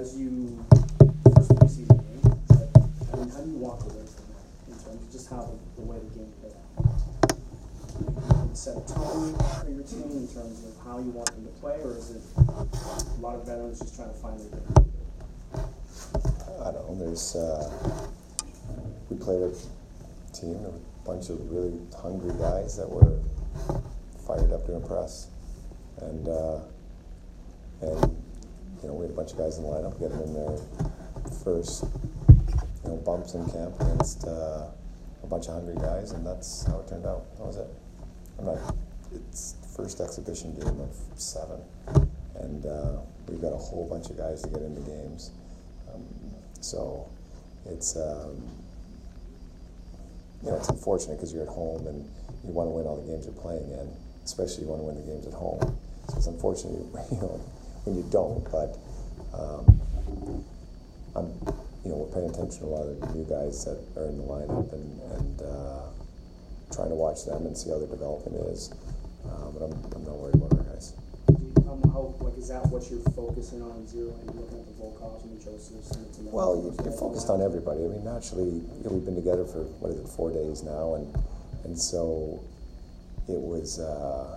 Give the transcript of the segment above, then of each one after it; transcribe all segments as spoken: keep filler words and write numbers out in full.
as you first preseason game, but, I mean, how do you walk away from that in terms of just how the, the way the game played out? You set a tone for your team in terms of how you want them to play, or is it a lot of veterans just trying to find their game? I don't know. There's uh, we played a team, a bunch of really hungry guys that were fired up to impress, and uh, and you know we had a bunch of guys in the lineup getting in their first you know bumps in camp against uh, a bunch of hungry guys, and that's how it turned out. That was it. I'm not. It's the first exhibition game of seven, and uh, we've got a whole bunch of guys to get into games. Um, so it's um, you know it's unfortunate because you're at home and you want to win all the games you're playing in, especially you want to win the games at home. So it's unfortunate you know when you don't, but um, I'm you know we're paying attention to a lot of the new guys that are in the lineup and and uh, trying to watch them and see how their development is. Uh, but I'm I'm not worried about our guys. Um, how, like, is that what you're focusing on, zero, and looking at the Volkovs and the Josephs? And the Well, you, you're focused on everybody. I mean, naturally, you know, we've been together for, what is it, four days now, and and so it was, uh,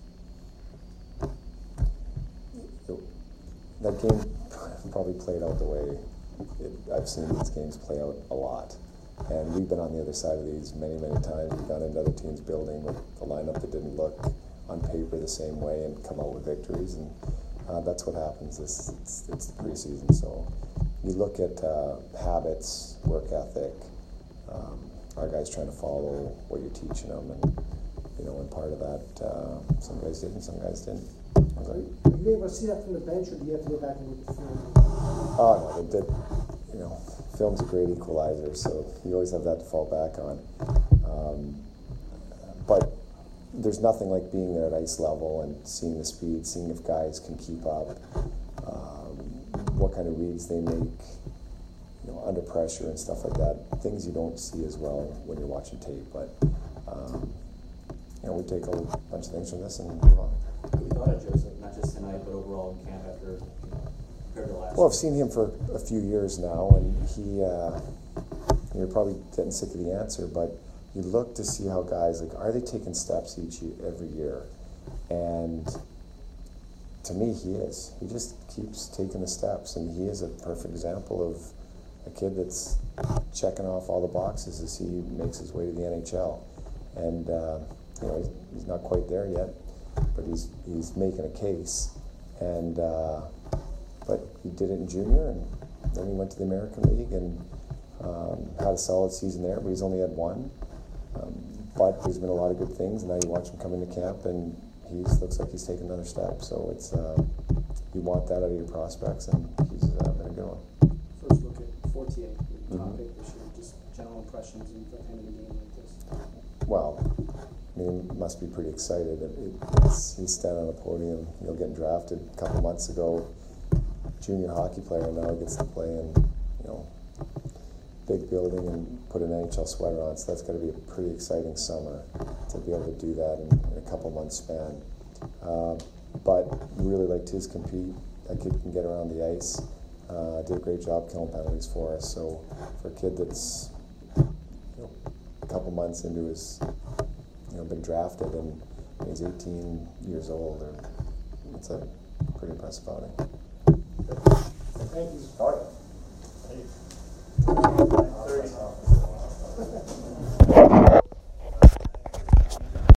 it, that game probably played out the way it, I've seen these games play out a lot. And we've been on the other side of these many, many times. We've gone into other teams' building with a lineup that didn't look on paper the same way and come out with victories, and uh, that's what happens. It's, it's, it's the preseason, so you look at uh, habits, work ethic, um, our guys trying to follow what you're teaching them, and you know, and part of that, uh, some guys did and some guys didn't. Are you able to see that from the bench, or do you have to go back and look at the film? Oh no, they did. You know, film's a great equalizer, so you always have that to fall back on. Um, but there's nothing like being there at ice level and seeing the speed, seeing if guys can keep up, um, what kind of reads they make, you know, under pressure and stuff like that. Things you don't see as well when you're watching tape, but um, you know, we take a bunch of things from this and move on. What you thought of Joseph, not just tonight, but overall in camp after, you know, compared to last Well, I've year? seen him for a few years now, and he, uh, you're probably getting sick of the answer, but you look to see how guys, like, are they taking steps each year, every year? And to me, he is. He just keeps taking the steps, and he is a perfect example of a kid that's checking off all the boxes as he makes his way to the N H L. And uh, you know, he's, he's not quite there yet, but he's he's making a case. And uh, but he did it in junior, and then he went to the American League and um, had a solid season there, but he's only had one. Um, but there's been a lot of good things, and now you watch him come into camp, and he looks like he's taking another step. So it's uh, you want that out of your prospects, and he's uh, been a good one. First look at Fortier, the top Mm-hmm. pick this year, just general impressions and the end of the game like this. Well, I mean, he must be pretty excited. It, it, it's, he's standing on a podium, you know, getting drafted a couple months ago. Junior hockey player, and now he gets to play in, you know, big building and put an N H L sweater on, so that's got to be a pretty exciting summer to be able to do that in, in a couple months span. Uh, but really liked his compete. That kid can get around the ice. Uh, did a great job killing penalties for us. So for a kid that's you know, a couple months into his, you know, been drafted and he's eighteen years old, or it's a pretty impressive outing. Thank you. Start. Thirty.